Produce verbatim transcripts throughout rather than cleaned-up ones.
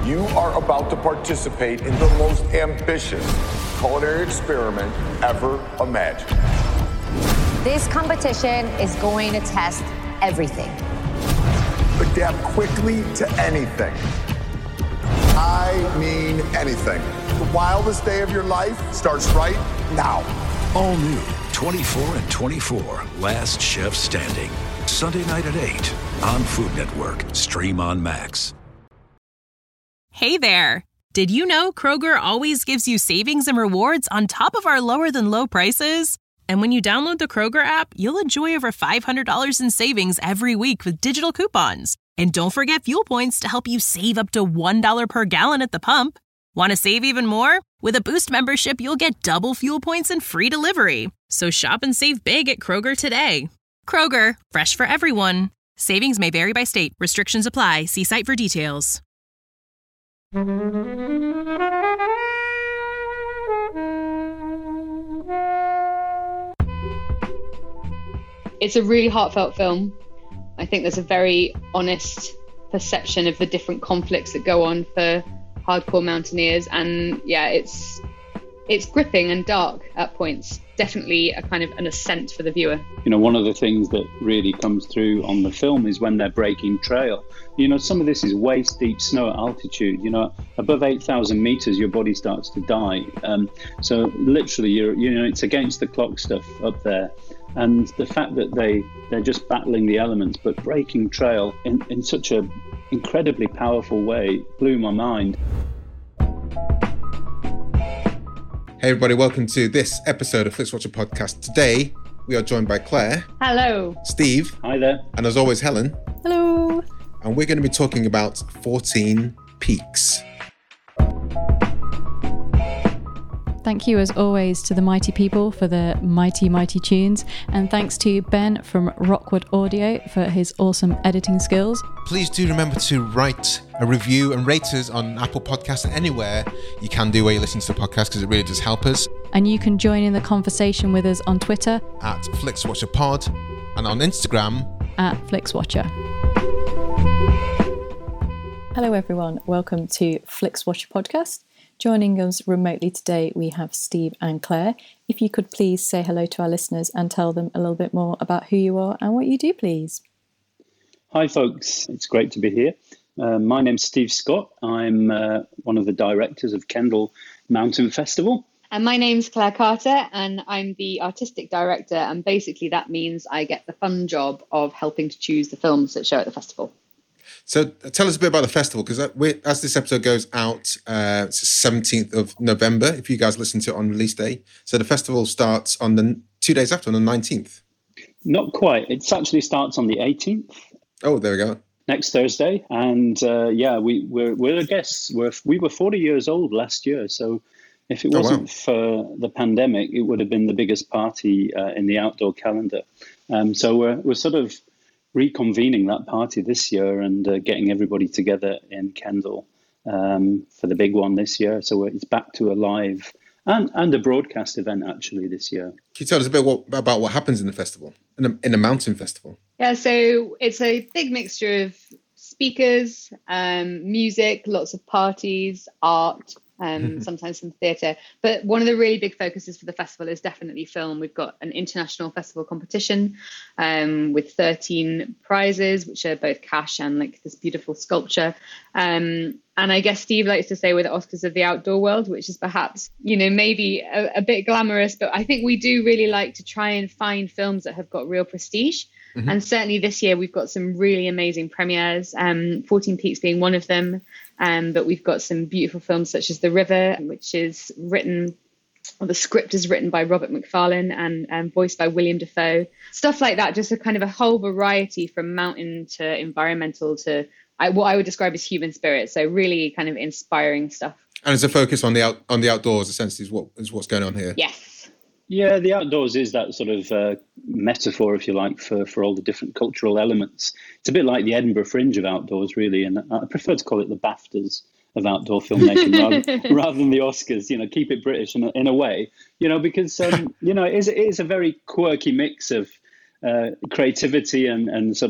You are about to participate in the most ambitious culinary experiment ever imagined. This competition is going to test everything. Adapt quickly to anything. I mean anything. The wildest day of your life starts right now. All new twenty-four and twenty-four, Last Chef Standing. Sunday night at eight on Food Network. Stream on Max. Hey there. Did you know Kroger always gives you savings and rewards on top of our lower than low prices? And when you download the Kroger app, you'll enjoy over five hundred dollars in savings every week with digital coupons. And don't forget fuel points to help you save up to one dollar per gallon at the pump. Want to save even more? With a Boost membership, you'll get double fuel points and free delivery. So shop and save big at Kroger today. Kroger, fresh for everyone. Savings may vary by state. Restrictions apply. See site for details. It's a really heartfelt film. I think there's a very honest perception of the different conflicts that go on for hardcore mountaineers, and yeah, it's it's gripping and dark at points. Definitely a kind of an ascent for the viewer. You know, one of the things that really comes through on the film is when they're breaking trail. You know, some of this is waist deep snow at altitude. You know, above eight thousand meters, your body starts to die. Um, so literally, you're, you know, it's against the clock stuff up there. And the fact that they, they're just battling the elements, but breaking trail in, in such an incredibly powerful way blew my mind. Hey everybody, welcome to this episode of FlixWatcher Podcast. Today, we are joined by Claire. Hello. Steve. Hi there. And as always, Helen. Hello. And we're going to be talking about fourteen Peaks. Thank you, as always, to the mighty people for the mighty, mighty tunes. And thanks to Ben from Rockwood Audio for his awesome editing skills. Please do remember to write a review and rate us on Apple Podcasts and anywhere you can do where you listen to the podcast, because it really does help us. And you can join in the conversation with us on Twitter at FlixWatcherPod and on Instagram at FlixWatcher. Hello, everyone. Welcome to FlixWatcher Podcast. Joining us remotely today, we have Steve and Claire. If you could please say hello to our listeners and tell them a little bit more about who you are and what you do, please. Hi, folks. It's great to be here. Uh, my name's Steve Scott. I'm uh, one of the directors of Kendall Mountain Festival. And my name's Claire Carter, and I'm the artistic director. And basically that means I get the fun job of helping to choose the films that show at the festival. So tell us a bit about the festival, because as this episode goes out, uh, it's the seventeenth of November, if you guys listen to it on release day. So the festival starts on the two days after, on the nineteenth. Not quite. It actually starts on the eighteenth. Oh, there we go. Next Thursday. And uh, yeah, we, we're, we're a guest. We're, we were forty years old last year. So if it wasn't oh, wow. for the pandemic, it would have been the biggest party uh, in the outdoor calendar. Um, so we're, we're sort of reconvening that party this year and uh, getting everybody together in Kendall um, for the big one this year. So it's back to a live and, and a broadcast event actually this year. Can you tell us a bit what, about what happens in the festival, in a, in a mountain festival? Yeah, so it's a big mixture of speakers, um, music, lots of parties, art, um, sometimes some theatre. But one of the really big focuses for the festival is definitely film. We've got an international festival competition um, with thirteen prizes, which are both cash and like this beautiful sculpture. Um, and I guess Steve likes to say we're the Oscars of the outdoor world, which is perhaps, you know, maybe a, a bit glamorous, but I think we do really like to try and find films that have got real prestige. Mm-hmm. And certainly this year we've got some really amazing premieres, um, fourteen Peaks being one of them. Um, but we've got some beautiful films such as The River, which is written, or the script is written by Robert Macfarlane and um, voiced by William Dafoe. Stuff like that, just a kind of a whole variety from mountain to environmental to I, what I would describe as human spirit. So really kind of inspiring stuff. And it's a focus on the out, on the outdoors, essentially, is what is what's going on here. Yes. Yeah, the outdoors is that sort of uh, metaphor, if you like, for, for all the different cultural elements. It's a bit like the Edinburgh Fringe of outdoors, really, and I prefer to call it the BAFTAs of outdoor filmmaking rather, rather than the Oscars. You know, keep it British in a, in a way, you know, because, um, you know, it is, it is a very quirky mix of uh, creativity and, and sort of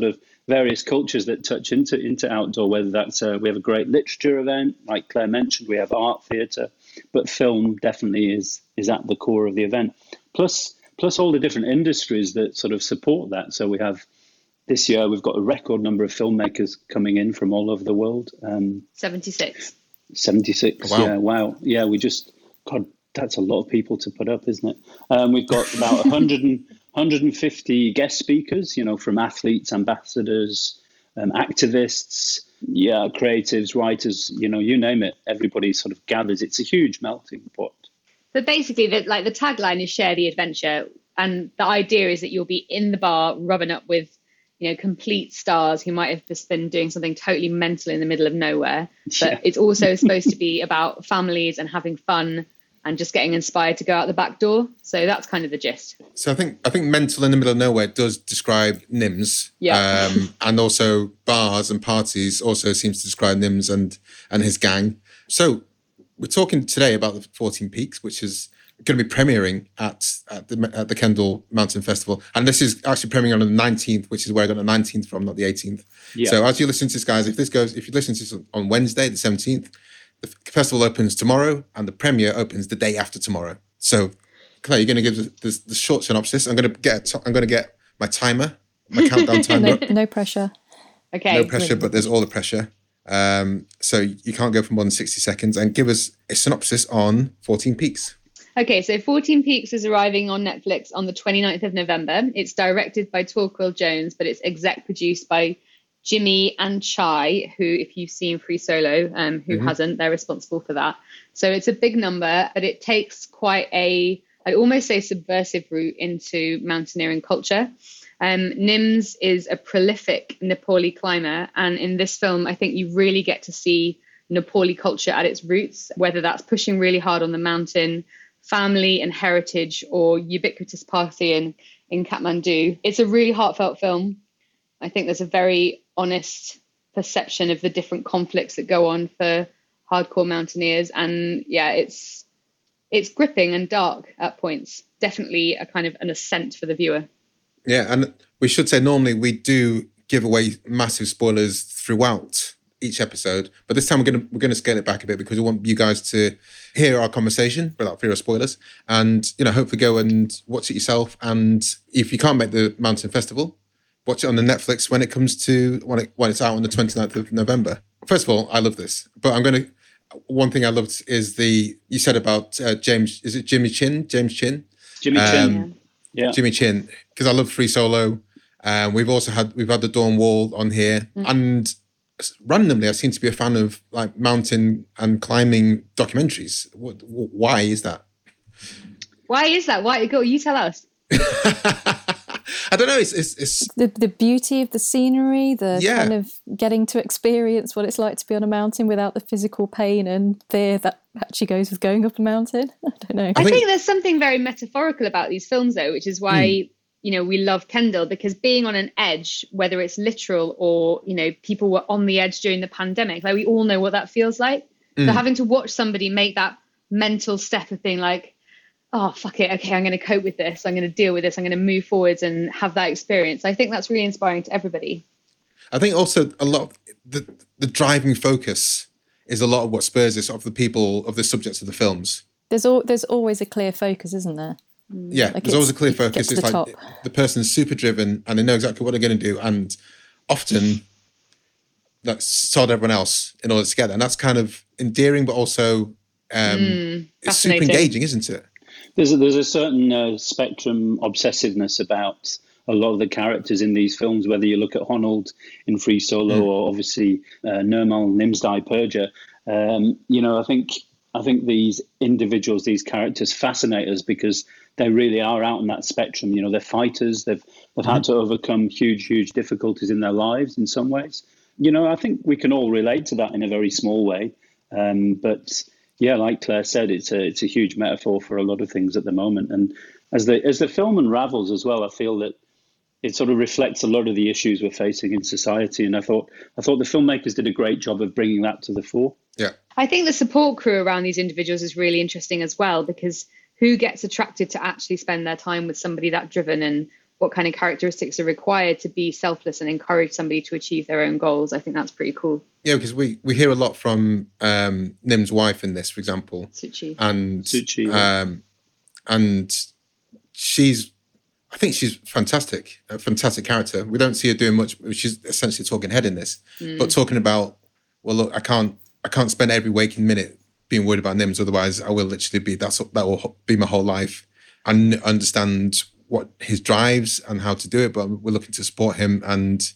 various cultures that touch into into outdoor, whether that's uh, we have a great literature event, like Claire mentioned, we have art theatre, but film definitely is is at the core of the event. Plus, plus all the different industries that sort of support that. So we have, this year, we've got a record number of filmmakers coming in from all over the world. Um, seventy-six. seventy-six, wow. yeah, wow. Yeah, we just, God, that's a lot of people to put up, isn't it? Um, we've got about one hundred, one hundred fifty guest speakers, you know, from athletes, ambassadors, um, activists, yeah, creatives, writers, you know, you name it. Everybody sort of gathers. It's a huge melting pot. But basically, the, like the tagline is share the adventure. And the idea is that you'll be in the bar rubbing up with, you know, complete stars who might have just been doing something totally mental in the middle of nowhere. But yeah. It's also supposed to be about families and having fun and just getting inspired to go out the back door. So that's kind of the gist. So I think I think mental in the middle of nowhere does describe Nims. Yeah. Um, and also bars and parties also seems to describe Nims and, and his gang. So we're talking today about the fourteen Peaks, which is going to be premiering at at the, at the Kendall Mountain Festival. And this is actually premiering on the nineteenth, which is where I got the nineteenth from, not the eighteenth. Yeah. So as you listen to this, guys, if this goes, if you listen to this on Wednesday, the seventeenth, the festival opens tomorrow and the premiere opens the day after tomorrow. So, Claire, you're going to give the, the, the short synopsis. I'm going to get I'm going to get my timer, my countdown timer. no, no pressure. Okay. No pressure, but there's all the pressure. Um, so you can't go for more than sixty seconds. And give us a synopsis on fourteen Peaks. Okay, so fourteen Peaks is arriving on Netflix on the twenty-ninth of November. It's directed by Torquil Jones, but it's exec produced by Jimmy and Chai, who, if you've seen Free Solo, um, who mm-hmm. hasn't, they're responsible for that. So it's a big number, but it takes quite a, I'd almost say subversive route into mountaineering culture. Um, Nims is a prolific Nepali climber. And in this film, I think you really get to see Nepali culture at its roots, whether that's pushing really hard on the mountain, family and heritage, or ubiquitous partying in Kathmandu. It's a really heartfelt film. I think there's a very honest perception of the different conflicts that go on for hardcore mountaineers. And yeah, it's it's gripping and dark at points. Definitely a kind of an ascent for the viewer. Yeah, and we should say normally we do give away massive spoilers throughout each episode, but this time we're going to we're going to scale it back a bit because we want you guys to hear our conversation without fear of spoilers, and you know, hopefully go and watch it yourself. And if you can't make the Mountain Festival, watch it on the Netflix when it comes to when it when it's out on the twenty-ninth of November. First of all, I love this, but I'm going to. One thing I loved is the you said about uh, James. Is it Jimmy Chin? James Chin. Jimmy um, Chin. Yeah. Jimmy Chin, because I love Free Solo. Um, we've also had we've had the Dawn Wall on here, mm. and randomly I seem to be a fan of like mountain and climbing documentaries. What, why is that? Why is that? Why? Go, you tell us. I don't know. It's it's, it's... The, the beauty of the scenery, the yeah. kind of getting to experience what it's like to be on a mountain without the physical pain and fear that actually goes with going up a mountain. I don't know. I, I think, think there's something very metaphorical about these films, though, which is why mm. you know we love Kendall, because being on an edge, whether it's literal or you know people were on the edge during the pandemic, like we all know what that feels like. Mm. So having to watch somebody make that mental step of being like, oh, fuck it. Okay, I'm going to cope with this. I'm going to deal with this. I'm going to move forwards and have that experience. I think that's really inspiring to everybody. I think also a lot of the, the driving focus is a lot of what spurs this of the people, of the subjects of the films. There's all, there's always a clear focus, isn't there? Yeah, like there's always a clear focus. It's the like top. The person's super driven and they know exactly what they're going to do, and often that's sod everyone else in order to get there. And that's kind of endearing, but also um, mm, it's super engaging, isn't it? There's a, there's a certain uh, spectrum obsessiveness about a lot of the characters in these films, whether you look at Honnold in Free Solo mm. or obviously uh, Nirmal Nimsdai Purja. Um, you know, I think I think these individuals, these characters fascinate us because they really are out on that spectrum. You know, they're fighters. They've they've mm. had to overcome huge, huge difficulties in their lives in some ways. You know, I think we can all relate to that in a very small way. Um, but yeah, like Claire said, it's a it's a huge metaphor for a lot of things at the moment. And as the as the film unravels as well, I feel that it sort of reflects a lot of the issues we're facing in society. And I thought I thought the filmmakers did a great job of bringing that to the fore. Yeah, I think the support crew around these individuals is really interesting as well, because who gets attracted to actually spend their time with somebody that driven and what kind of characteristics are required to be selfless and encourage somebody to achieve their own goals. I think that's pretty cool. Yeah, because we, we hear a lot from um, Nim's wife in this, for example. Suchi. And, Suchi, yeah. um, and she's, I think she's fantastic, a fantastic character. We don't see her doing much. She's essentially talking head in this, mm. but talking about, well, look, I can't, I can't spend every waking minute being worried about Nims. Otherwise, I will literally be, that's, that will be my whole life. And understand what his drives and how to do it, but we're looking to support him. And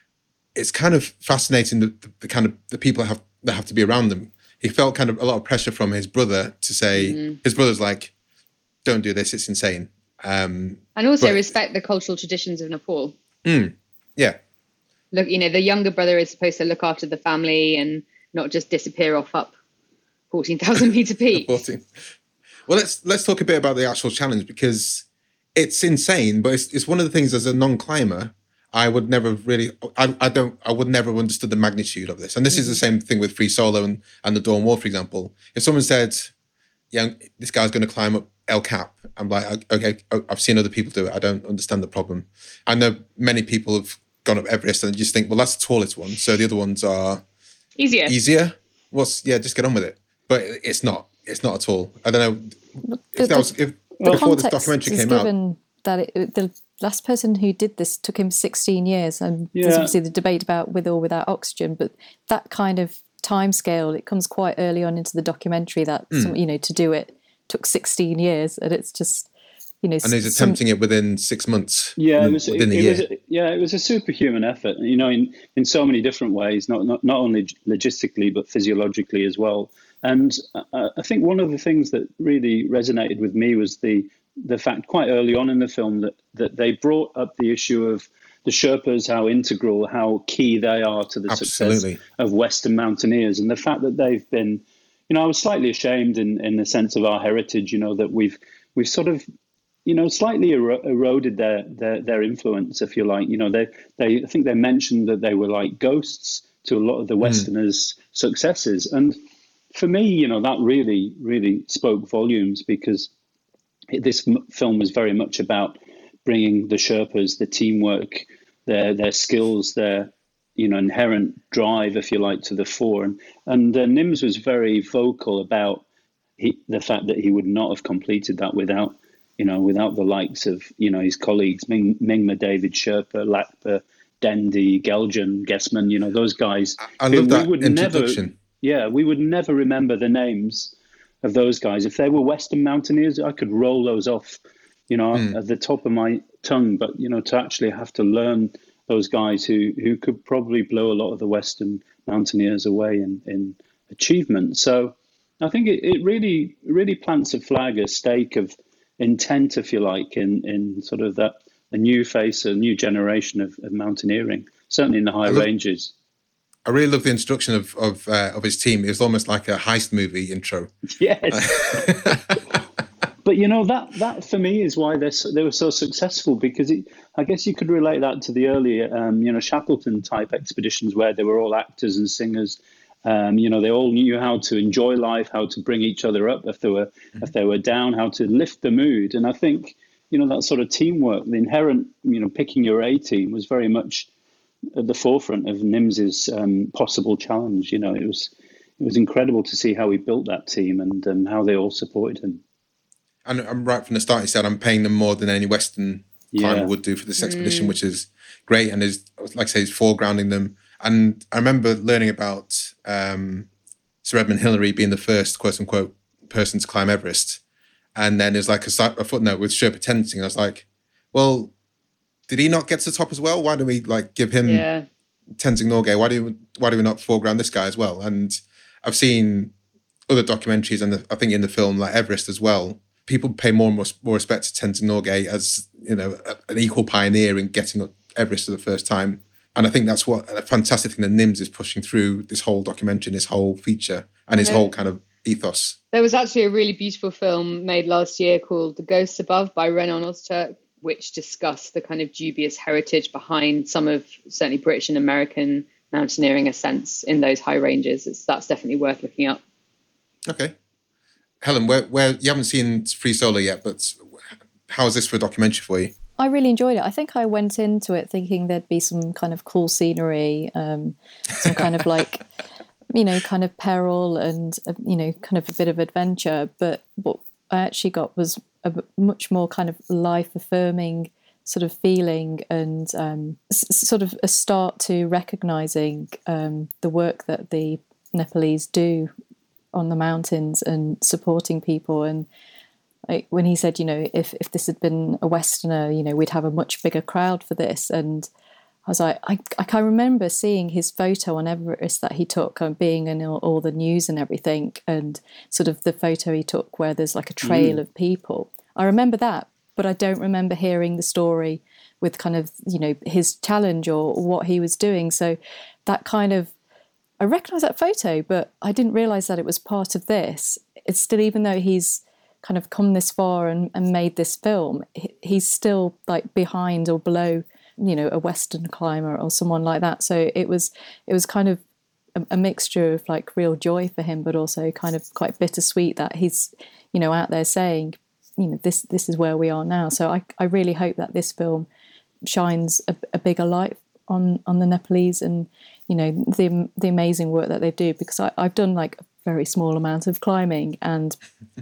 it's kind of fascinating the, the, the kind of the people that have that have to be around them. He felt kind of a lot of pressure from his brother to say, mm-hmm. his brother's like, don't do this, it's insane. Um, and also but, respect the cultural traditions of Nepal. Mm, yeah. Look, you know, the younger brother is supposed to look after the family and not just disappear off up fourteen thousand meter peak. fourteen Well, let's let's talk a bit about the actual challenge, because it's insane, but it's, it's one of the things as a non-climber, I would never really, I, I don't, I would never have understood the magnitude of this. And this mm-hmm. is the same thing with Free Solo and, and the Dawn Wall, for example. If someone said, yeah, this guy's going to climb up El Cap, I'm like, okay, I've seen other people do it. I don't understand the problem. I know many people have gone up Everest and just think, well, that's the tallest one. So the other ones are easier. Easier. What's, yeah, just get on with it. But it's not. It's not at all. I don't know if the, that was if the before this documentary is came given out. That it, the last person who did this took him sixteen years, and yeah. there's obviously the debate about with or without oxygen. But that kind of time scale, it comes quite early on into the documentary. That mm. some, you know, to do it took sixteen years, and it's just you know. And he's attempting some, it within six months. Yeah, it was, within it, a it year. Was a, yeah, it was a superhuman effort. You know, in in so many different ways, not not not only logistically but physiologically as well. And uh, I think one of the things that really resonated with me was the the fact quite early on in the film that, that they brought up the issue of the Sherpas, how integral, how key they are to the Absolutely. success of Western mountaineers. And the fact that they've been, you know, I was slightly ashamed in, in the sense of our heritage, you know, that we've we've sort of, you know, slightly ero- eroded their, their their influence, if you like. You know, they, they I think they mentioned that they were like ghosts to a lot of the Westerners' mm. successes. And for me, you know, that really, really spoke volumes, because this film was very much about bringing the Sherpas, the teamwork, their their skills, their you know inherent drive, if you like, to the fore. And and uh, Nims was very vocal about he, the fact that he would not have completed that without you know without the likes of you know his colleagues, Ming, Mingma, David Sherpa, Lakpa, Dendi, Geljan, Gessman. You know those guys. I, I love that introduction. Never, yeah, we would never remember the names of those guys. If they were Western mountaineers, I could roll those off, you know, mm. at the top of my tongue. But, you know, to actually have to learn those guys who, who could probably blow a lot of the Western mountaineers away in, in achievement. So I think it, it really, really plants a flag, a stake of intent, if you like, in, in sort of that, a new face, a new generation of, of mountaineering, certainly in the high ranges. I really love the introduction of of, uh, of his team. It was almost like a heist movie intro. Yes. But, you know, that that for me is why they they were so successful, because it, I guess you could relate that to the earlier, um, you know, Shackleton type expeditions where they were all actors and singers. Um, you know, they all knew how to enjoy life, how to bring each other up if they were mm-hmm. if they were down, how to lift the mood. And I think, you know, that sort of teamwork, the inherent, you know, picking your A team was very much at the forefront of Nims's um, possible challenge. You know, it was it was incredible to see how he built that team and um, how they all supported him. And I'm right from the start, he said, I'm paying them more than any Western climber yeah. would do for this expedition, mm. which is great. And is, like I say, he's foregrounding them. And I remember learning about um, Sir Edmund Hillary being the first, quote unquote, person to climb Everest. And then there's like a, a footnote with Sherpa Tenzing. I was like, well, did he not get to the top as well? Why do we like give him yeah. Tenzing Norgay? Why do we, why do we not foreground this guy as well? And I've seen other documentaries, and I think in the film like Everest as well, people pay more and more, more respect to Tenzing Norgay as you know a, an equal pioneer in getting up Everest for the first time. And I think that's what a fantastic thing that Nims is pushing through this whole documentary, this whole feature, and his whole kind of ethos. There was actually a really beautiful film made last year called The Ghosts Above by Renan Ozturk, which discussed the kind of dubious heritage behind some of certainly British and American mountaineering ascents in those high ranges. It's, that's definitely worth looking up. Okay. Helen, where, where you haven't seen Free Solo yet, but how is this for a documentary for you? I really enjoyed it. I think I went into it thinking there'd be some kind of cool scenery, um, some kind of like, you know, kind of peril and, uh, you know, kind of a bit of adventure. But what I actually got was a much more kind of life-affirming sort of feeling and um, s- sort of a start to recognising um, the work that the Nepalese do on the mountains and supporting people. And like when he said, you know, if, if this had been a Westerner, you know, we'd have a much bigger crowd for this. And I was like, I, I can remember seeing his photo on Everest that he took, um, being in all, all the news and everything, and sort of the photo he took where there's like a trail mm. of people. I remember that, but I don't remember hearing the story with kind of, you know, his challenge or what he was doing. So that kind of, I recognise that photo, but I didn't realise that it was part of this. It's still, even though he's kind of come this far and, and made this film, he's still like behind or below, you know, a Western climber or someone like that. So it was it was kind of a, a mixture of like real joy for him, but also kind of quite bittersweet that he's, you know, out there saying, you know, this this is where we are now. So I, I really hope that this film shines a, a bigger light on, on the Nepalese and, you know, the the amazing work that they do, because I, I've done like a very small amount of climbing, and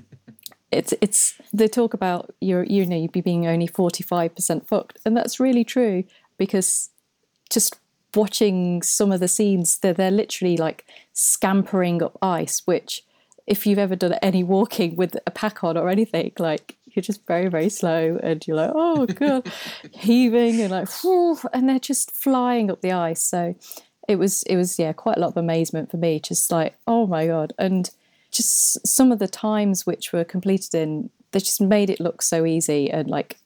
It's it's they talk about you're you know you'd be being only forty-five percent fucked, and that's really true, because just watching some of the scenes, they're they're literally like scampering up ice, which if you've ever done any walking with a pack on or anything, like you're just very very slow and you're like, oh god, heaving and like whew, and they're just flying up the ice. So it was it was yeah quite a lot of amazement for me, just like, oh my god. And just some of the times which were completed in, they just made it look so easy, and like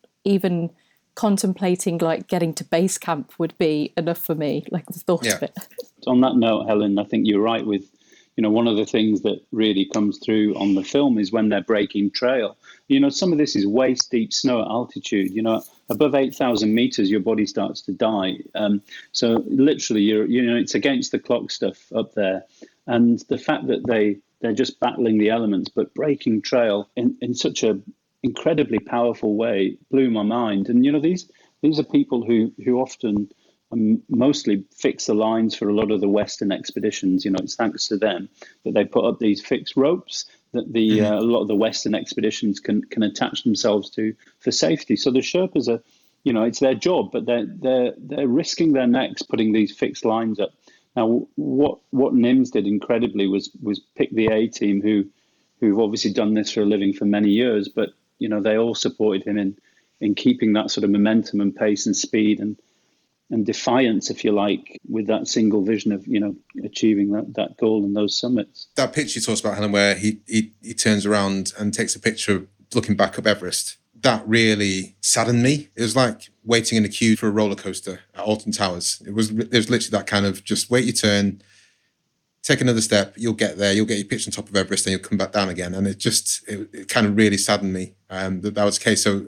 even contemplating like getting to base camp would be enough for me, like the thought yeah. of it. On that note, Helen, I think you're right with, you know, one of the things that really comes through on the film is when they're breaking trail. You know, some of this is waist deep snow at altitude. You know, above eight thousand meters, your body starts to die. Um, so literally, you're, you know, it's against the clock stuff up there. And the fact that they, they're just battling the elements, but breaking trail in, in such a incredibly powerful way blew my mind. And, you know, these these are people who, who often um, mostly fix the lines for a lot of the Western expeditions. You know, it's thanks to them that they put up these fixed ropes that the mm-hmm. uh, a lot of the Western expeditions can can attach themselves to for safety. So the Sherpas are, you know, it's their job, but they're they're they're risking their necks putting these fixed lines up. Now, what what Nims did incredibly was was pick the A team, who who've obviously done this for a living for many years, but you know they all supported him in in keeping that sort of momentum and pace and speed and and defiance, if you like, with that single vision of, you know, achieving that, that goal and those summits. That picture you talked about, Helen, where he, he he turns around and takes a picture looking back up Everest, that really saddened me. It was like waiting in a queue for a roller coaster at Alton Towers. It was it was literally that kind of just wait your turn, take another step, you'll get there, you'll get your pitch on top of Everest, and you'll come back down again. And it just, it, it kind of really saddened me um, that that was the case. So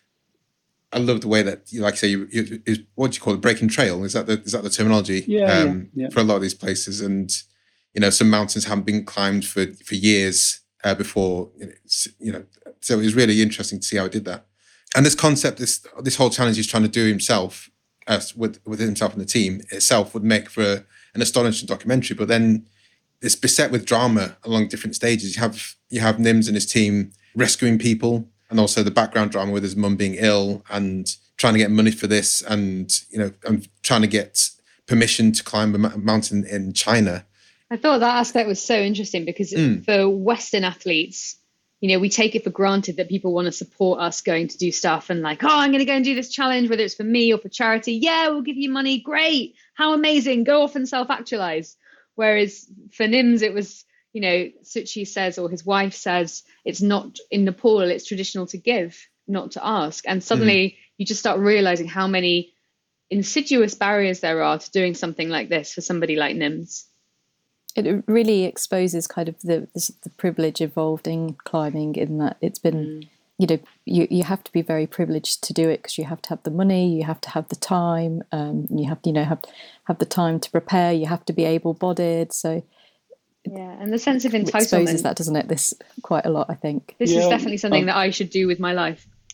I love the way that, you like I say, you, you, is, what do you call it, breaking trail? Is that the, is that the terminology yeah, um, yeah, yeah. for a lot of these places? And, you know, some mountains haven't been climbed for, for years uh, before, you know, so it was really interesting to see how he did that. And this concept, this this whole challenge he's trying to do himself, uh, with, with himself and the team itself, would make for a, an astonishing documentary. But then it's beset with drama along different stages. You have you have Nims and his team rescuing people, and also the background drama with his mum being ill and trying to get money for this, and you know, and trying to get permission to climb a mountain in China. I thought that aspect was so interesting because mm. for Western athletes, you know, we take it for granted that people want to support us going to do stuff and like, oh, I'm going to go and do this challenge, whether it's for me or for charity. Yeah, we'll give you money. Great. How amazing. Go off and self-actualize. Whereas for Nims, it was, you know, Suchi says, or his wife says, it's not in Nepal, it's traditional to give, not to ask. And suddenly mm. you just start realizing how many insidious barriers there are to doing something like this for somebody like Nims. It really exposes kind of the, the, the privilege involved in climbing, in that it's been, mm. you know, you, you have to be very privileged to do it because you have to have the money, you have to have the time, um, you have to, you know, have, have the time to prepare, you have to be able-bodied. So yeah, and the sense of entitlement. It exposes that, doesn't it, this quite a lot, I think. This yeah, is definitely something um, that I should do with my life.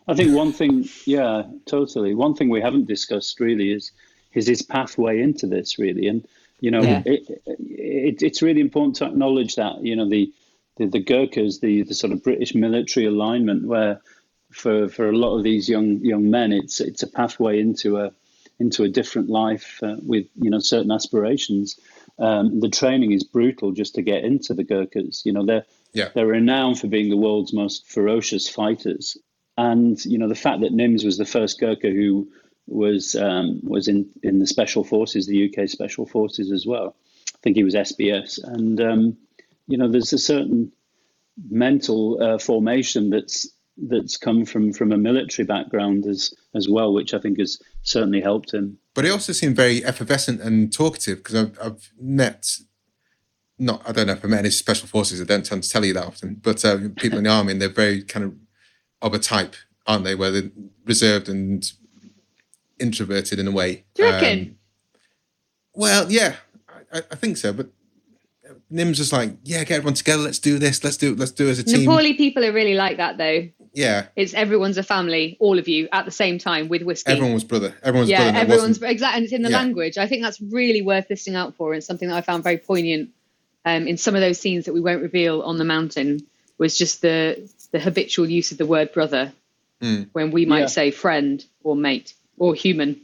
I think one thing, yeah, totally. One thing we haven't discussed really is is his pathway into this, really. And, you know, yeah. it, it, it's really important to acknowledge that, you know, the the, the Gurkhas, the, the sort of British military alignment, where for, for a lot of these young young men, it's it's a pathway into a into a different life uh, with, you know, certain aspirations. Um, the training is brutal just to get into the Gurkhas. You know, they're yeah. they're renowned for being the world's most ferocious fighters. And, you know, the fact that Nims was the first Gurkha who was um, was in, in the Special Forces, the U K Special Forces as well. I think he was S B S. And, um, you know, there's a certain mental uh, formation that's that's come from, from a military background as as well, which I think has certainly helped him. But he also seemed very effervescent and talkative, because I've, I've met, not I don't know if I've met any Special Forces, I don't tend to tell you that often, but uh, people in the army, and they're very kind of of a type, aren't they, where they're reserved and introverted in a way. Do you reckon? Um, well, yeah, I, I think so. But Nim's just like, yeah, get everyone together. Let's do this. Let's do it. Let's do it as a team. Nepali people are really like that, though. Yeah, it's everyone's a family, all of you at the same time with whiskey. Everyone was brother. Everyone's yeah, brother. everyone's exactly, and it's in the yeah. language. I think that's really worth listening out for. It's something that I found very poignant um, in some of those scenes that we won't reveal on the mountain. Was just the the habitual use of the word brother mm. when we might yeah. say friend or mate or human.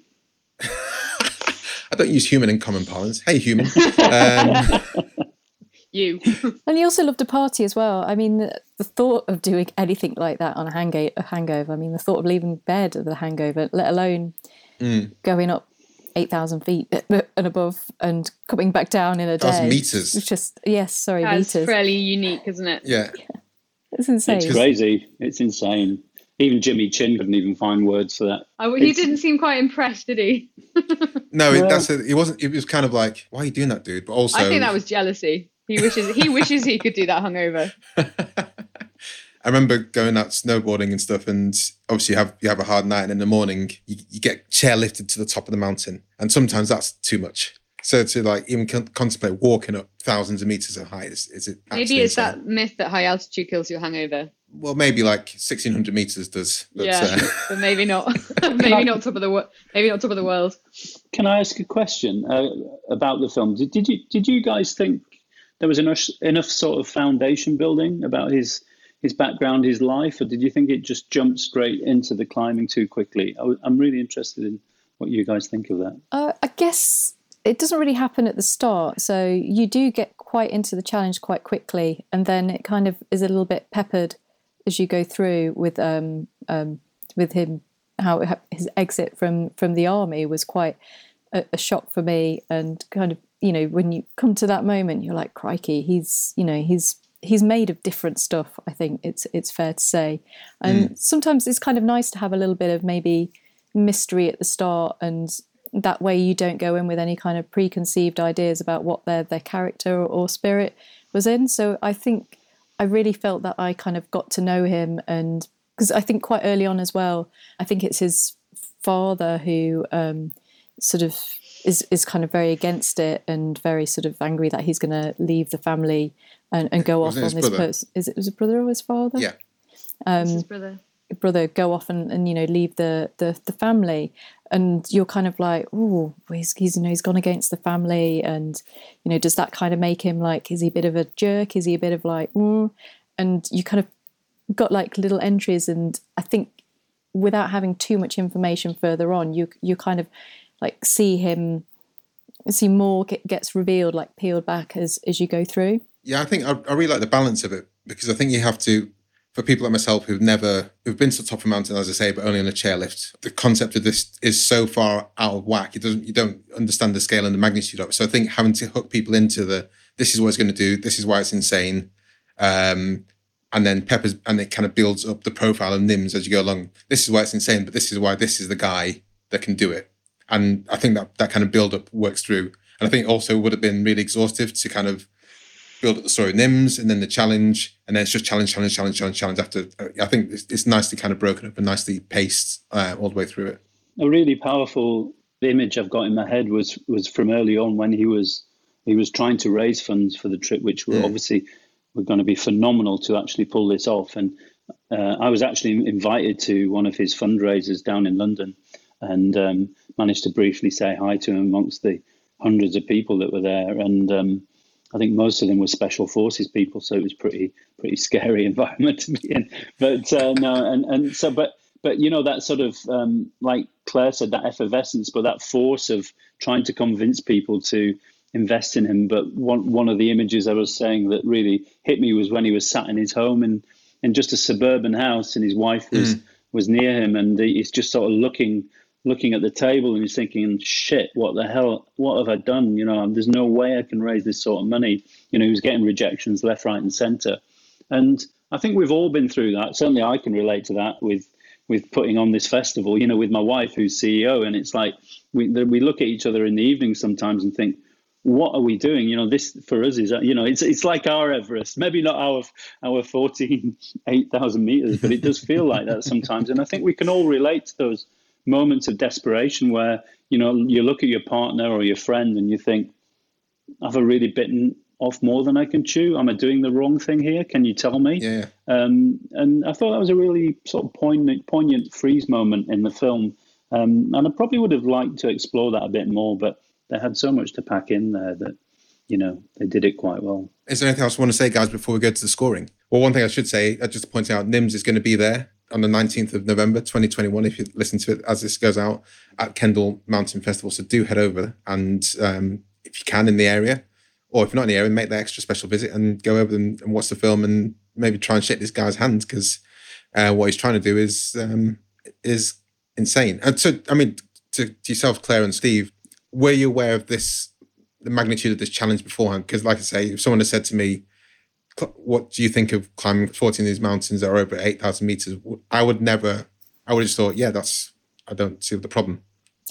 I don't use human in common parlance. Hey, human. Um, you. And he also loved a party as well. I mean, the, the thought of doing anything like that on a, hanga- a hangover, I mean, the thought of leaving bed at the hangover, let alone mm. going up eight thousand feet and above and coming back down in a day. That's meters. It's just, yes, sorry, That's meters. fairly unique, isn't it? Yeah. yeah. It's insane. It's crazy. It's insane. Even Jimmy Chin couldn't even find words for that. Oh, well, he it's... didn't seem quite impressed, did he? no, it, that's a, it wasn't. It was kind of like, why are you doing that, dude? But also, I think that was jealousy. He wishes he wishes he could do that hungover. I remember going out snowboarding and stuff, and obviously you have you have a hard night, and in the morning you, you get chairlifted to the top of the mountain, and sometimes that's too much. So to like even con- contemplate walking up thousands of meters of height is, is it? Maybe it's insane. That myth that high altitude kills your hangover. Well, maybe like sixteen hundred meters does. But, yeah, uh... but maybe not. maybe I... not top of the wo- maybe not top of the world. Can I ask a question uh, about the film? Did, did you did you guys think there was enough enough sort of foundation building about his his background, his life, or did you think it just jumped straight into the climbing too quickly? I, I'm really interested in what you guys think of that. Uh, I guess it doesn't really happen at the start, so you do get quite into the challenge quite quickly, and then it kind of is a little bit peppered as you go through with um, um, with him. How his exit from from the army was quite a, a shock for me, and kind of, you know, when you come to that moment, you're like, crikey, he's, you know, he's he's made of different stuff. I think it's it's fair to say, and mm. sometimes it's kind of nice to have a little bit of maybe mystery at the start, and that way you don't go in with any kind of preconceived ideas about what their their character or, or spirit was in. So I think I really felt that I kind of got to know him, and because I think quite early on as well, I think it's his father who um, sort of is is kind of very against it and very sort of angry that he's going to leave the family and, and go off on this person. Is it was a brother or his father? Yeah, um, it's his brother. Brother go off and, and you know leave the, the the family, and you're kind of like, oh, he's, he's you know he's gone against the family, and you know does that kind of make him like, is he a bit of a jerk? Is he a bit of like, mm? And you kind of got like little entries, and I think without having too much information further on, you you kind of like see him, see more get, gets revealed, like peeled back as as you go through. Yeah, I think I, I really like the balance of it, because I think you have to. For people like myself who've never, who've been to the top of a mountain, as I say, but only on a chairlift, the concept of this is so far out of whack. It doesn't, you don't understand the scale and the magnitude of it. So I think having to hook people into the, this is what it's going to do, this is why it's insane, um, and then peppers, and it kind of builds up the profile of Nims as you go along. This is why it's insane, but this is why this is the guy that can do it. And I think that that kind of build up works through. And I think also would have been really exhaustive to kind of build up the story of Nims, and then the challenge, and then it's just challenge, challenge, challenge, challenge, challenge. After, I think it's, it's nicely kind of broken up and nicely paced uh, all the way through it. A really powerful image I've got in my head was was from early on when he was he was trying to raise funds for the trip, which were mm. obviously were going to be phenomenal to actually pull this off. And uh, I was actually invited to one of his fundraisers down in London, and um, managed to briefly say hi to him amongst the hundreds of people that were there. And um, I think most of them were special forces people, so it was pretty pretty scary environment to be in. But uh, no, and and so but but you know, that sort of um, like Claire said, that effervescence, but that force of trying to convince people to invest in him. But one one of the images I was saying that really hit me was when he was sat in his home in in just a suburban house, and his wife was mm. was near him, and he's just sort of looking. looking at the table, and he's thinking, shit, what the hell, what have I done? You know, there's no way I can raise this sort of money. You know, he was getting rejections left, right and center. And I think we've all been through that. Certainly I can relate to that with with putting on this festival, you know, with my wife who's C E O. And it's like, we we look at each other in the evening sometimes and think, what are we doing? You know, this for us is, you know, it's it's like our Everest, maybe not our our fourteen, eight thousand meters, but it does feel like that sometimes. And I think we can all relate to those moments of desperation where, you know, you look at your partner or your friend and you think, have I really bitten off more than I can chew? Am I doing the wrong thing here? Can you tell me? Yeah. Um, and I thought that was a really sort of poignant, poignant freeze moment in the film. Um, and I probably would have liked to explore that a bit more, but they had so much to pack in there that, you know, they did it quite well. Is there anything else you want to say, guys, before we go to the scoring? Well, one thing I should say, I just point out, Nims is going to be there on the nineteenth of November, twenty twenty-one, if you listen to it as this goes out, at Kendal Mountain Festival. So do head over, and um, if you can in the area, or if you're not in the area, make that extra special visit and go over and, and watch the film, and maybe try and shake this guy's hand, because uh, what he's trying to do is um, is insane. And so, I mean, to, to yourself, Claire and Steve, were you aware of this, the magnitude of this challenge beforehand? Because like I say, if someone had said to me, what do you think of climbing fourteen of these mountains that are over eight thousand meters? I would never, I would have just thought, yeah, that's, I don't see the problem.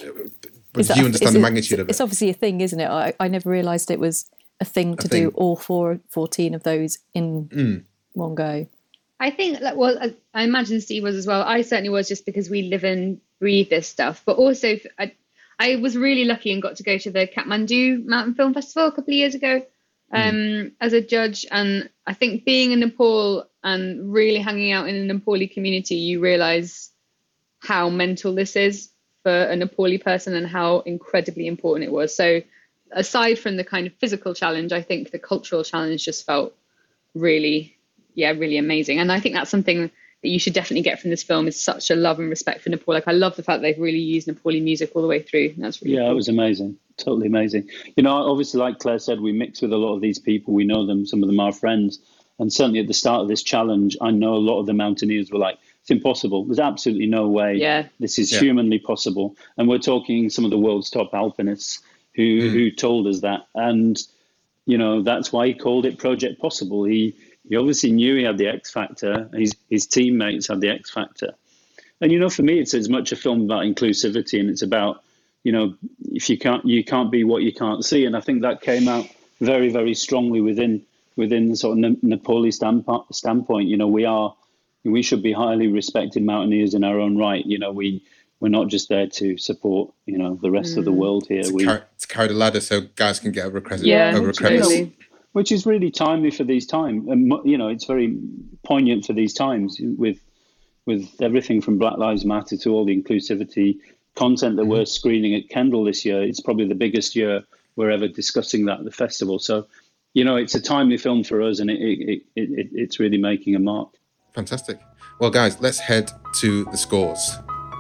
But do you understand the magnitude it, of it? It's obviously a thing, isn't it? I, I never realised it was a thing to a thing. do all four, fourteen of those in mm. one go. I think, that, well, I, I imagine Steve was as well. I certainly was, just because we live and breathe this stuff. But also, I, I was really lucky and got to go to the Kathmandu Mountain Film Festival a couple of years ago. Um, mm. as a judge, and I think being in Nepal and really hanging out in a Nepali community, you realize how mental this is for a Nepali person and how incredibly important it was. So aside from the kind of physical challenge, I think the cultural challenge just felt really, yeah, really amazing. And I think that's something that you should definitely get from this film, is such a love and respect for Nepal. Like, I love the fact they've really used Nepali music all the way through. That's really yeah, cool. It was amazing. Totally amazing. You know, obviously, like Claire said, we mix with a lot of these people. We know them. Some of them are friends. And certainly at the start of this challenge, I know a lot of the mountaineers were like, it's impossible. There's absolutely no way yeah. this is yeah. humanly possible. And we're talking some of the world's top alpinists who, mm. who told us that. And, you know, that's why he called it Project Possible. He he obviously knew he had the X factor. His, his teammates had the X factor. And, you know, for me, it's as much a film about inclusivity, and it's about, you know, if you can't, you can't be what you can't see. And I think that came out very, very strongly within within the sort of Nepali standpoint. standpoint. You know, we are, we should be highly respected mountaineers in our own right. You know, we, we're not just there to support, you know, the rest mm. of the world here. To, we, car- to carry the ladder so guys can get over a crevice. Yeah, over a crevice. totally. Which is really timely for these times. And, you know, it's very poignant for these times with with everything from Black Lives Matter to all the inclusivity content that mm-hmm. we're screening at Kendal this year. It's probably the biggest year we're ever discussing that at the festival. So, you know, it's a timely film for us, and it, it, it, it it's really making a mark. Fantastic. Well, guys, let's head to the scores.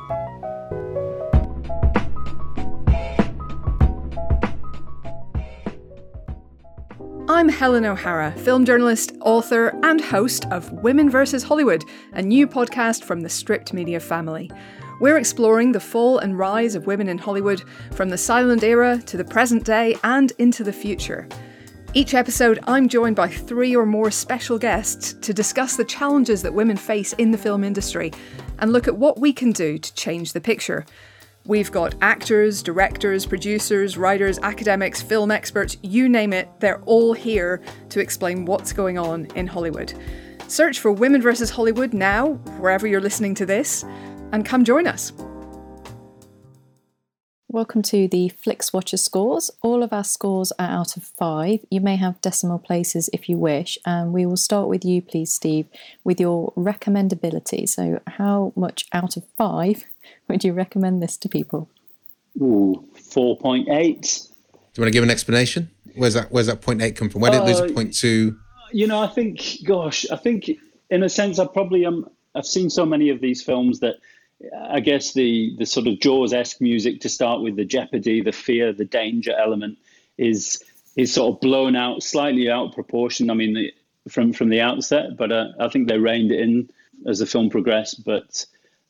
I'm Helen O'Hara, film journalist, author, and host of Women versus Hollywood, a new podcast from the Stripped Media family. We're exploring the fall and rise of women in Hollywood, from the silent era to the present day and into the future. Each episode, I'm joined by three or more special guests to discuss the challenges that women face in the film industry and look at what we can do to change the picture. We've got actors, directors, producers, writers, academics, film experts, you name it, they're all here to explain what's going on in Hollywood. Search for Women versus Hollywood now, wherever you're listening to this, and come join us. Welcome to the Flix Watcher scores. All of our scores are out of five. You may have decimal places if you wish. And we will start with you, please, Steve, with your recommendability. So how much out of five would you recommend this to people? Ooh, four point eight. Do you want to give an explanation? Where's that Where's that point eight come from? Where did it lose a point two? You know, I think, gosh, I think in a sense I probably am. I've seen so many of these films that I guess the the sort of Jaws-esque music to start with, the jeopardy, the fear, the danger element is is sort of blown out, slightly out of proportion. I mean, the, from from the outset, but uh, I think they reined it in as the film progressed. But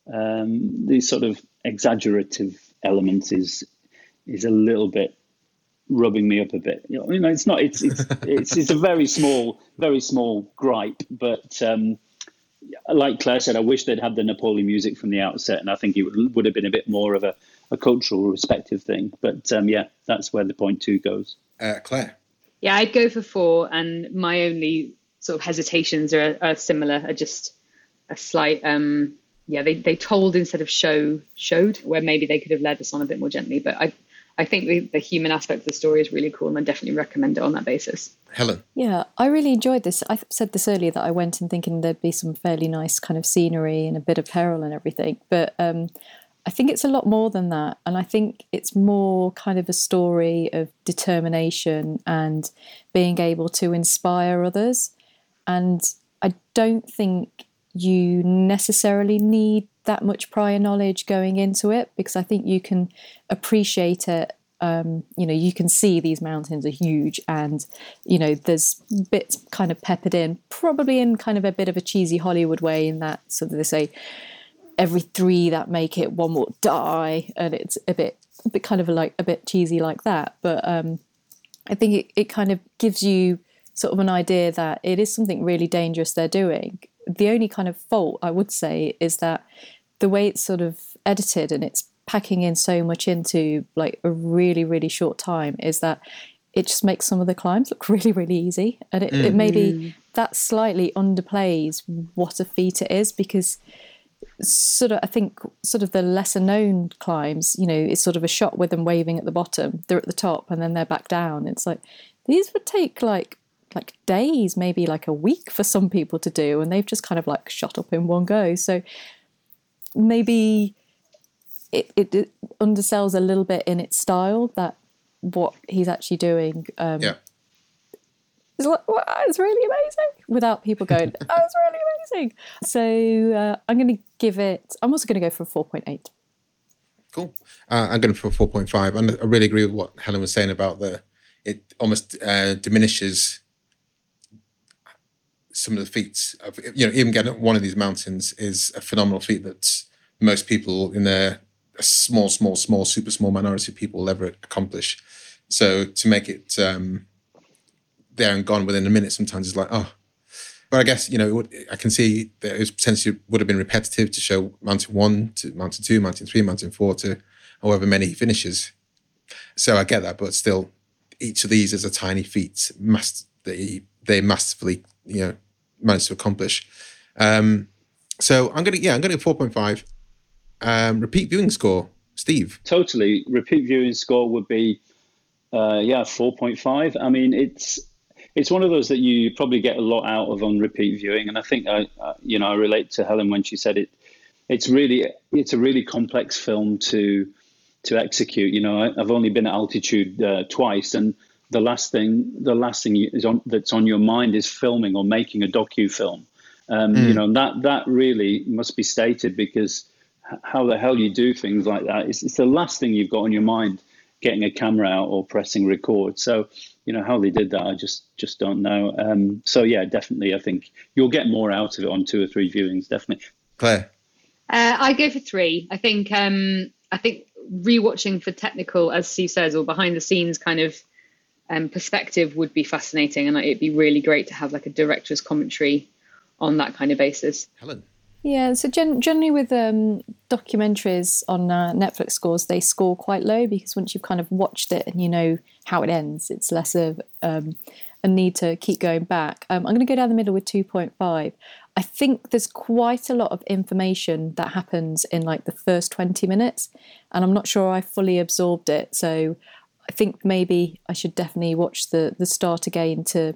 um, the sort of exaggerative element is is a little bit rubbing me up a bit. You know, it's not. It's it's it's, it's a very small, very small gripe, but. Um, Like Claire said, I wish they'd had the Napoli music from the outset, and I think it would, would have been a bit more of a, a cultural respective thing. But um, yeah, that's where the point two goes. Uh, Claire? Yeah, I'd go for four, and my only sort of hesitations are, are similar, are just a slight, um, yeah, they, they told instead of show, showed, where maybe they could have led us on a bit more gently. But I I think the, the human aspect of the story is really cool, and I definitely recommend it on that basis. Helen? Yeah, I really enjoyed this. I said this earlier that I went in thinking there'd be some fairly nice kind of scenery and a bit of peril and everything. But um, I think it's a lot more than that. And I think it's more kind of a story of determination and being able to inspire others. And I don't think you necessarily need that much prior knowledge going into it, because I think you can appreciate it. Um, you know, you can see these mountains are huge, and, you know, there's bits kind of peppered in, probably in kind of a bit of a cheesy Hollywood way, in that sort of they say every three that make it, one will die, and it's a bit, a bit kind of like a bit cheesy like that. But um, I think it, it kind of gives you sort of an idea that it is something really dangerous they're doing. The only kind of fault I would say is that the way it's sort of edited, and it's packing in so much into like a really, really short time, is that it just makes some of the climbs look really, really easy. And it, mm. it maybe that slightly underplays what a feat it is, because sort of, I think sort of the lesser known climbs, you know, it's sort of a shot with them waving at the bottom, they're at the top and then they're back down. It's like, these would take like, like days, maybe like a week for some people to do, and they've just kind of like shot up in one go. So maybe it, it, it undersells a little bit in its style, that what he's actually doing um, yeah. is like, wow, it's really amazing, without people going, oh, it's really amazing. So uh, I'm going to give it, I'm also going to go for a four point eight. Cool. Uh, I'm going for four point five. And I really agree with what Helen was saying about the, it almost uh, diminishes some of the feats of, you know, even getting up one of these mountains is a phenomenal feat that most people in their a small, small, small, super small minority of people will ever accomplish. So to make it um, there and gone within a minute sometimes is like, oh. But I guess, you know, it would, I can see that it was potentially would have been repetitive to show mountain one to mountain two, mountain three, mountain four to however many he finishes. So I get that, but still, each of these is a tiny feat must they they massively, you know, managed to accomplish. Um, so I'm gonna yeah, I'm gonna go four point five. Um, repeat viewing score, Steve. Totally, repeat viewing score would be uh, yeah, four point five. I mean, it's it's one of those that you probably get a lot out of on repeat viewing, and I think I uh, you know I relate to Helen when she said it. It's really it's a really complex film to to execute. You know, I, I've only been at altitude uh, twice, and the last thing the last thing is on, that's on your mind is filming or making a docu film. Um, mm. You know, that that really must be stated, because how the hell you do things like that, it's, it's the last thing you've got on your mind, getting a camera out or pressing record. So, you know, how they did that, I just just don't know. Um, so yeah, definitely, I think you'll get more out of it on two or three viewings, definitely. Claire? Uh, I go for three. I think um, I think rewatching for technical, as Steve says, or behind the scenes kind of um, perspective would be fascinating, and it'd be really great to have like a director's commentary on that kind of basis. Helen? Yeah, so gen- generally with um, documentaries on uh, Netflix scores, they score quite low, because once you've kind of watched it and you know how it ends, it's less of um, a need to keep going back. Um, I'm going to go down the middle with two point five. I think there's quite a lot of information that happens in like the first twenty minutes, and I'm not sure I fully absorbed it. So I think maybe I should definitely watch the the start again to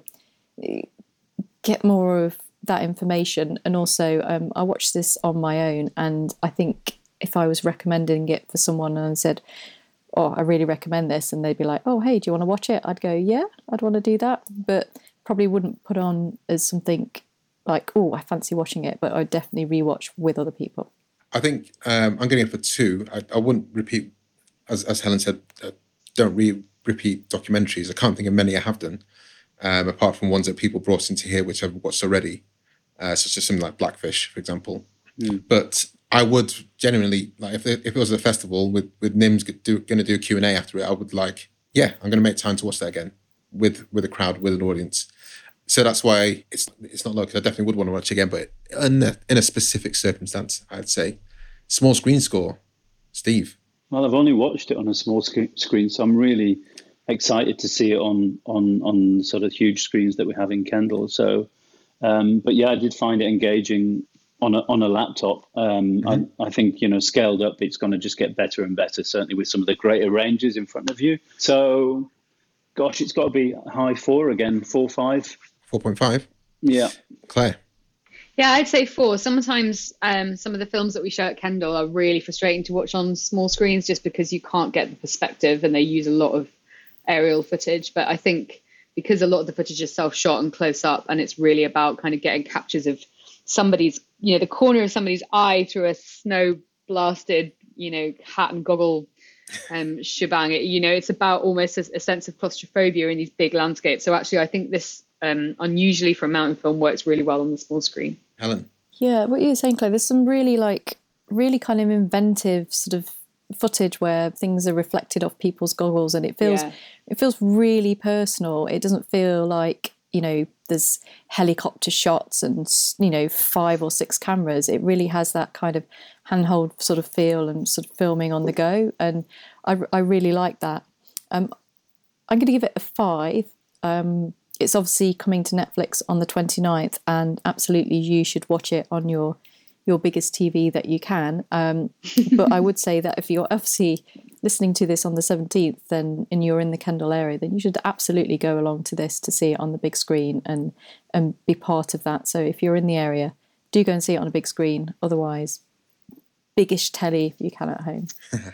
get more of that information. And also, um, I watched this on my own, and I think if I was recommending it for someone and said, oh, I really recommend this, and they'd be like, oh, hey, do you want to watch it? I'd go, yeah, I'd want to do that, but probably wouldn't put on as something like, oh, I fancy watching it, but I'd definitely rewatch with other people. I think um, I'm getting it for two. I, I wouldn't repeat, as, as Helen said, uh, don't re- repeat documentaries. I can't think of many I have done, um, apart from ones that people brought into here, which I've watched already, uh, such as something like Blackfish, for example. Mm. But I would genuinely, like, if it, if it was a festival with, with Nims going to do a Q and A after it, I would like, yeah, I'm going to make time to watch that again with with a crowd, with an audience. So that's why it's it's not low, because I definitely would want to watch it again, but in a, in a specific circumstance, I'd say. Small screen score, Steve. Well, I've only watched it on a small sc- screen, so I'm really excited to see it on on on sort of huge screens that we have in Kendal. So, um, but yeah, I did find it engaging on a on a laptop. Um, mm-hmm. I, I think, you know, scaled up, it's going to just get better and better, certainly with some of the greater ranges in front of you. So, gosh, it's got to be high four again, four, five. four point five? Yeah. Claire? Yeah, I'd say four. Sometimes um, some of the films that we show at Kendal are really frustrating to watch on small screens just because you can't get the perspective and they use a lot of aerial footage. But I think because a lot of the footage is self-shot and close up, and it's really about kind of getting captures of somebody's, you know, the corner of somebody's eye through a snow blasted, you know, hat and goggle um, shebang. It, you know, it's about almost a, a sense of claustrophobia in these big landscapes. So actually, I think this um, unusually for a mountain film works really well on the small screen. Helen? Yeah, what you were saying, Claire, there's some really like, really kind of inventive sort of footage where things are reflected off people's goggles, and it feels, yeah. it feels really personal. It doesn't feel like, you know, there's helicopter shots and, you know, five or six cameras. It really has that kind of handhold sort of feel and sort of filming on the go. And I, I really like that. Um, I'm going to give it a five. Um, it's obviously coming to Netflix on the twenty-ninth, and absolutely you should watch it on your your biggest T V that you can. Um, but I would say that if you're obviously listening to this on the seventeenth, then and you're in the Kendal area, then you should absolutely go along to this to see it on the big screen and and be part of that. So if you're in the area, do go and see it on a big screen. Otherwise, biggish telly if you can at home.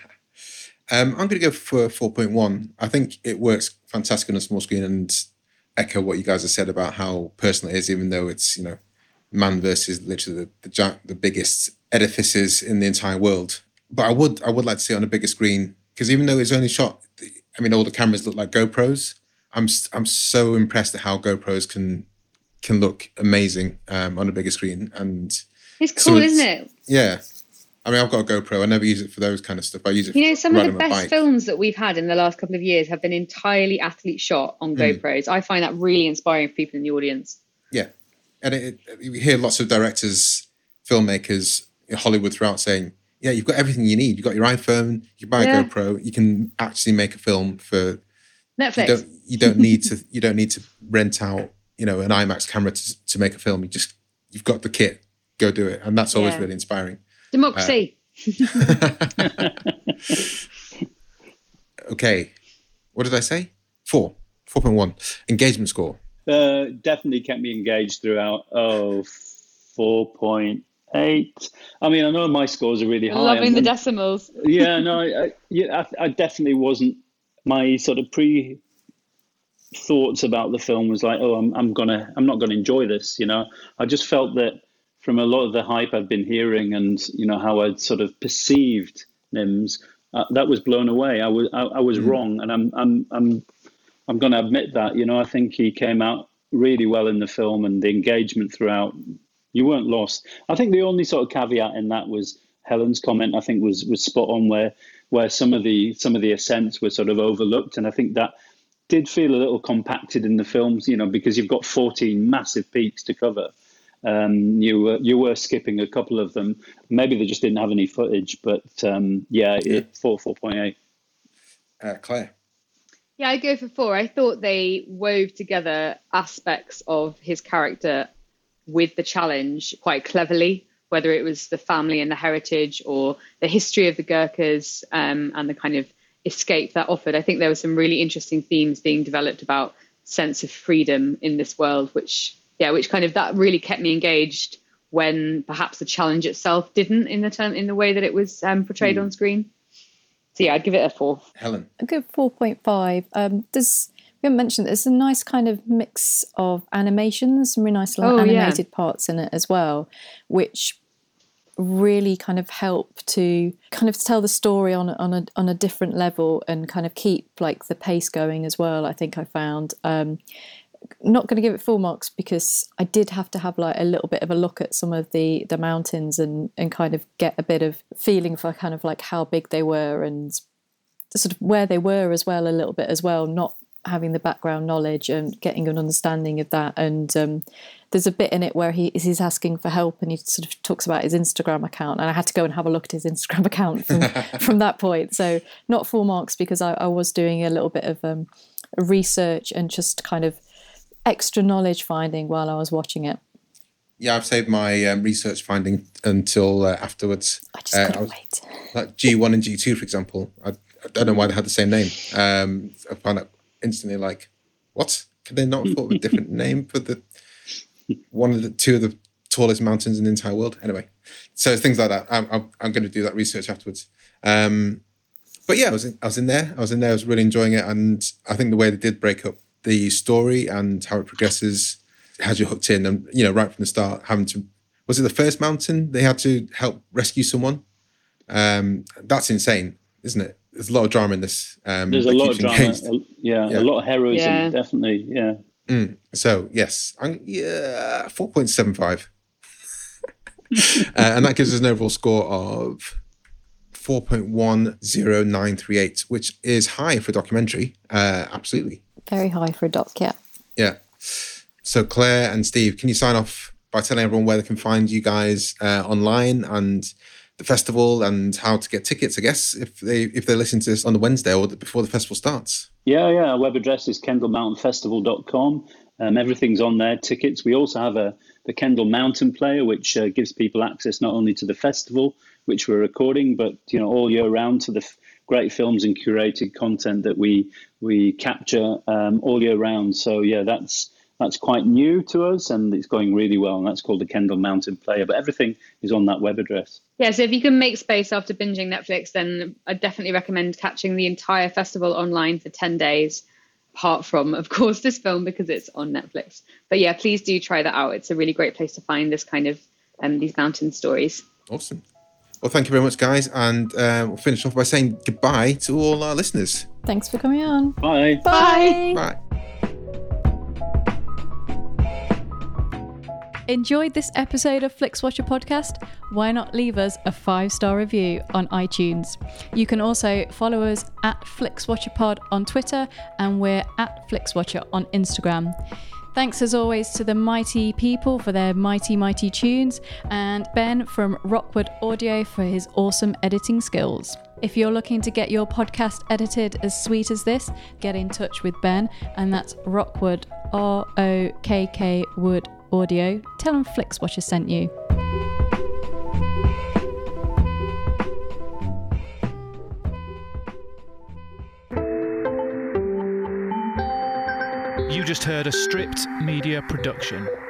um, I'm going to go for four point one. I think it works fantastic on a small screen, and echo what you guys have said about how personal it is, even though it's, you know, man versus literally the the, the biggest edifices in the entire world. But I would I would like to see it on a bigger screen, because even though it's only shot, I mean, all the cameras look like GoPros. I'm I'm so impressed at how GoPros can can look amazing um, on a bigger screen. And it's cool, isn't it? Yeah. I mean, I've got a GoPro. I never use it for those kind of stuff. I use it. You know, some for of the best bike. films that we've had in the last couple of years have been entirely athlete shot on mm. GoPros. I find that really inspiring for people in the audience. Yeah. And it, it, you hear lots of directors, filmmakers in Hollywood throughout saying, yeah, you've got everything you need. You've got your iPhone, you buy a yeah. GoPro, you can actually make a film for Netflix. You don't, you don't need to you don't need to rent out, you know, an IMAX camera to, to make a film. You just you've got the kit, go do it. And that's always yeah. really inspiring. Democracy. Uh, okay. What did I say? Four. four point one. Engagement score. Uh, definitely kept me engaged throughout. Oh, four point eight. I mean, I know my scores are really You're high. Loving I'm, the decimals. yeah, no, I, I, yeah, I, I definitely wasn't. My sort of pre thoughts about the film was like, oh, I'm, I'm gonna, I'm not gonna enjoy this. You know, I just felt that from a lot of the hype I've been hearing, and you know how I'd sort of perceived Nims, uh, that was blown away. I was, I, I was mm. wrong, and I'm, I'm, I'm. I'm going to admit that. You know, I think he came out really well in the film, and the engagement throughout, you weren't lost. I think the only sort of caveat in that was Helen's comment, I think was was spot on, where where some of the some of the ascents were sort of overlooked. And I think that did feel a little compacted in the films, you know, because you've got fourteen massive peaks to cover. Um, you were you were skipping a couple of them. Maybe they just didn't have any footage, but um, yeah, yeah. It, four, four point eight. Uh, Claire. Yeah, I go for four. I thought they wove together aspects of his character with the challenge quite cleverly, whether it was the family and the heritage or the history of the Gurkhas um, and the kind of escape that offered. I think there were some really interesting themes being developed about sense of freedom in this world, which, yeah, which kind of that really kept me engaged when perhaps the challenge itself didn't in the term, in the way that it was um, portrayed mm. on screen. So yeah, I'd give it a four. Helen? A good four point five. Um, there's, we haven't mentioned, there's a nice kind of mix of animations, some really nice little oh, animated yeah. parts in it as well, which really kind of help to kind of tell the story on, on, a, on a different level and kind of keep like the pace going as well, I think I found. Um, not going to give it full marks because I did have to have like a little bit of a look at some of the the mountains and and kind of get a bit of feeling for kind of like how big they were and sort of where they were as well a little bit as well, not having the background knowledge and getting an understanding of that. And um, there's a bit in it where he he's asking for help and he sort of talks about his Instagram account, and I had to go and have a look at his Instagram account from, from that point. So not full marks because I, I was doing a little bit of um, research and just kind of extra knowledge finding while I was watching it. Yeah, I've saved my um, research finding until uh, afterwards. I just uh, couldn't I was, wait. Like G one and G two, for example. I, I don't know why they had the same name. Um, I found out instantly, like, what? Could they not have thought of a different name for the one of the two of the tallest mountains in the entire world? Anyway, so things like that. I'm, I'm, I'm going to do that research afterwards. Um, but yeah, I was in, I was in there. I was in there. I was really enjoying it, and I think the way they did break up the story and how it progresses has you hooked in. And, you know, right from the start, having to, was it the first mountain they had to help rescue someone? Um, that's insane, isn't it? There's a lot of drama in this. Um, There's a lot of drama. Yeah, yeah, a lot of heroism, yeah. definitely, yeah. Mm. So, yes, I'm, yeah, four point seven five. uh, and that gives us an overall score of four point one zero nine three eight, which is high for a documentary. Uh, absolutely. Very high for a doc, yeah. Yeah. So Claire and Steve, can you sign off by telling everyone where they can find you guys uh, online and the festival and how to get tickets, I guess, if they if they listen to this on the Wednesday or the, before the festival starts? Yeah, yeah. Our web address is kendal mountain festival dot com. Um, everything's on there, tickets. We also have a the Kendal Mountain Player, which uh, gives people access not only to the festival, which we're recording, but you know all year round to the f- great films and curated content that we we capture um, all year round. So yeah, that's that's quite new to us, and it's going really well. And that's called the Kendal Mountain Player. But everything is on that web address. Yeah, so if you can make space after binging Netflix, then I definitely recommend catching the entire festival online for ten days. Apart from, of course, this film because it's on Netflix. But yeah, please do try that out. It's a really great place to find this kind of um, these mountain stories. Awesome. Well, thank you very much, guys. And uh, we'll finish off by saying goodbye to all our listeners. Thanks for coming on. Bye. Bye. Bye. Enjoyed this episode of FlixWatcher Podcast? Why not leave us a five-star review on iTunes? You can also follow us at FlixWatcherPod on Twitter, and we're at FlixWatcher on Instagram. Thanks as always to the mighty people for their mighty, mighty tunes, and Ben from Rockwood Audio for his awesome editing skills. If you're looking to get your podcast edited as sweet as this, get in touch with Ben, and that's Rockwood, R O K K Wood Audio. Tell them FlixWatcher sent you. You just heard a Stripped Media production.